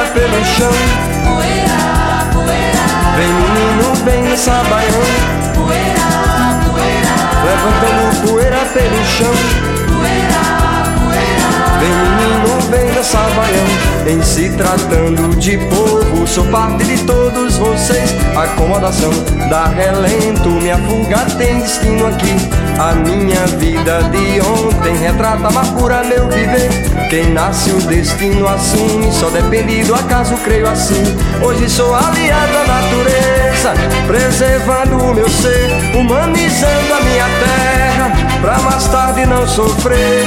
pelo chão. Poeira, poeira. Vem menino, vem nessa baião. Poeira, poeira. Levantando poeira pelo chão. Poeira, poeira. Vem menino, vem nessa baião. Em se tratando de povo, sou parte de todos vocês. Acomodação dá relento, minha fuga tem destino aqui. A minha vida de ontem retrata a amargura meu viver. Quem nasce o destino assume, só depende do acaso, creio assim. Hoje sou aliado à natureza, preservando o meu ser, humanizando a minha terra, pra mais tarde não sofrer.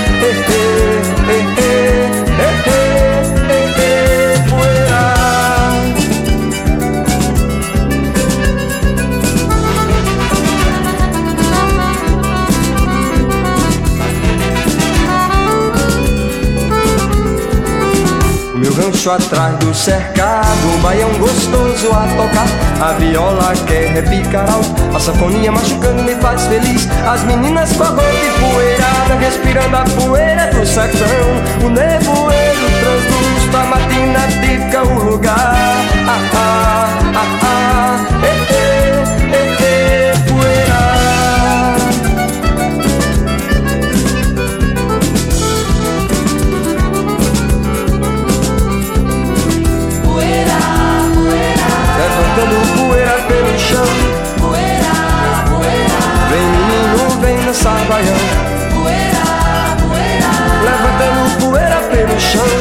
Meu rancho atrás do cercado, baião gostoso a tocar. A viola quer repicar alto, a sanfoninha machucando me faz feliz. As meninas com a roupa empoeirada, respirando a poeira do sertão. O nevoeiro translúcido, a matina típica o lugar. Poeira. Levantando poeira pelo chão. Poeira, poeira. Vem menino, vem nessa baião. Poeira, poeira. Levantando poeira pelo chão.